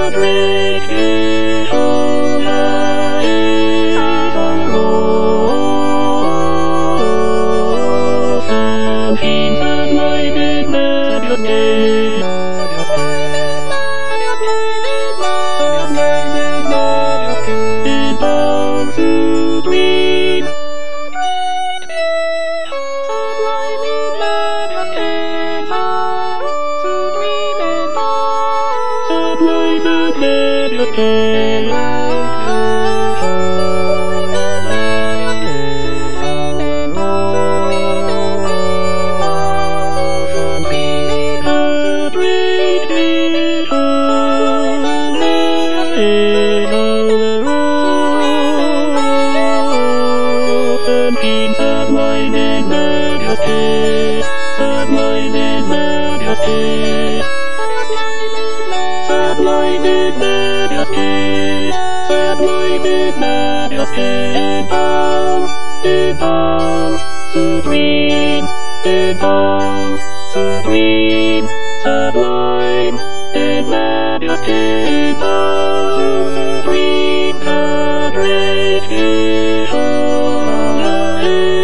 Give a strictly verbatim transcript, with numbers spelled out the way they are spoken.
the great Jehovah is our Lord. And He sublime in majesty, in power supreme, sublime in majesty, sublime in sublime in majesty, sublime in majesty, sublime in majesty, sublime in majesty, in power, in power, supreme, in power, supreme, sublime, in majesty, in power, supreme, the great Jehovah is